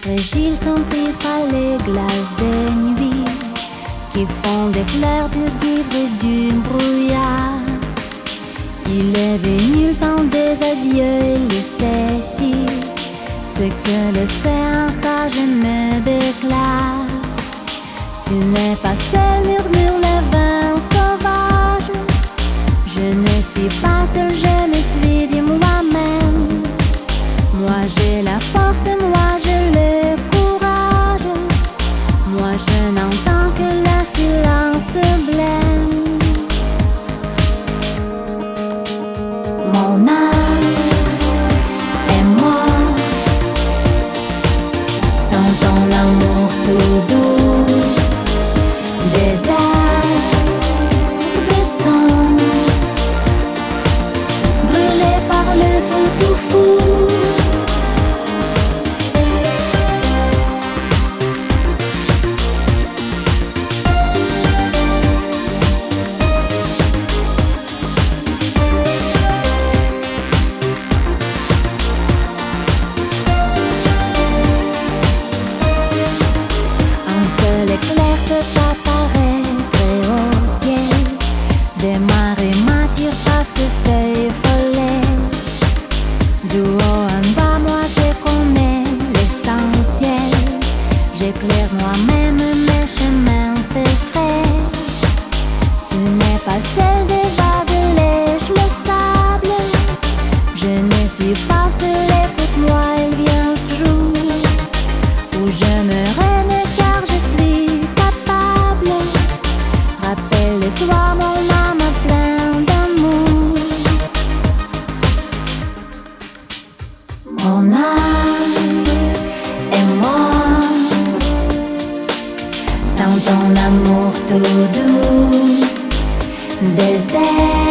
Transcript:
fragiles sont prises par les glaces des nuits qui font des fleurs de guivre et du brouillard. Il est venu le temps des adieux et les cessies, ce que l'océan sage me déclare. Tu n'es pas seul, murmure le vent sauvage. Je ne suis pas seul, je me suis dit moi-même. Moi j'ai la force, moi j'ai le courage. Moi je n'entends que le silence blême. Mon âme et moi sentons l'amour tout doux. Des airs de son brûlés par le feu tout fou. Un seul éclair peut apparaître au ciel. Des marées m'attirent par ce feuilles follet. Du haut en bas, moi je connais l'essentiel. J'éclaire moi-même mes chemins secrets. Tu n'es pas seul, des vagues lèchent le sable. Je ne suis pas seule, écoute-moi, il vient ce jour où je me renie car je suis capable. Rappelle-toi mon âme pleine d'amour. Mon âme et moi sentons l'amour tout doux. Des airs